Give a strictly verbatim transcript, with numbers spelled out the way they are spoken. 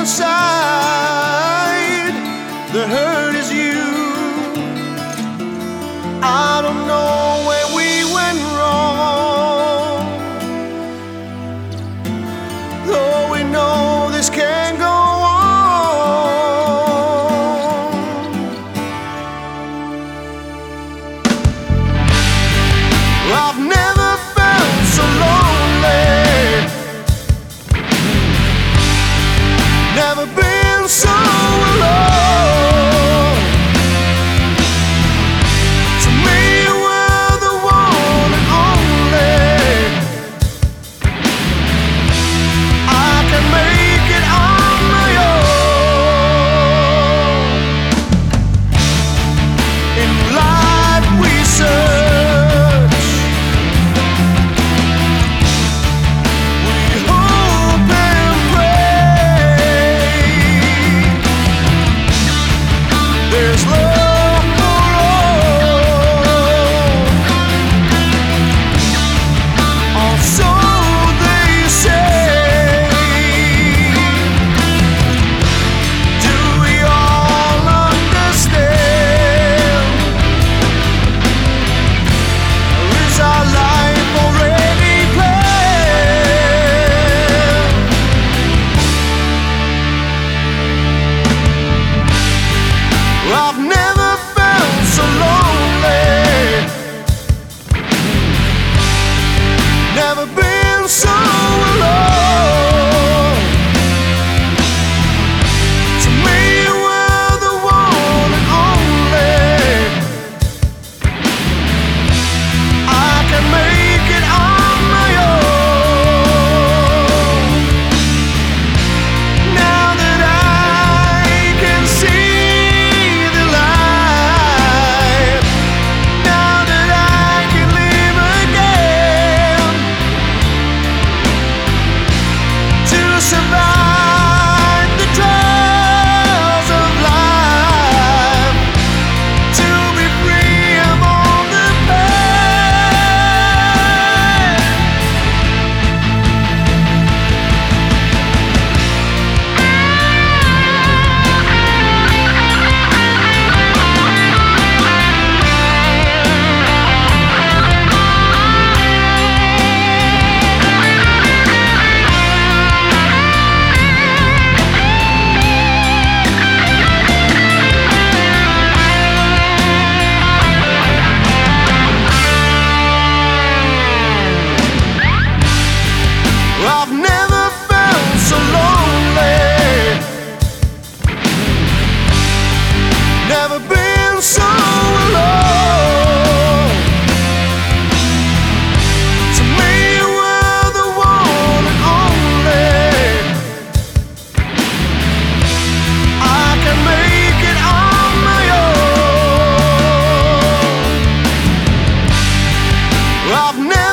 inside, the hurt is you. I don't know where we went wrong, though we know this can't go on. I've never felt so lonely, never been so alone. To me you were the one and only. I can make it on my own. In life we search, we hope and pray. There's love for all, or so they say. Do we all understand? Or is our life already planned? I've never felt so lonely, never been so alone. To me you were the one and only. I can make it on my own. Now that I can see the light, now that I can live again, to survive the trials of life, to be free of all the pain. I've never felt so lonely, never been so alone. To me you were the one and only. I can make it on my own. I've never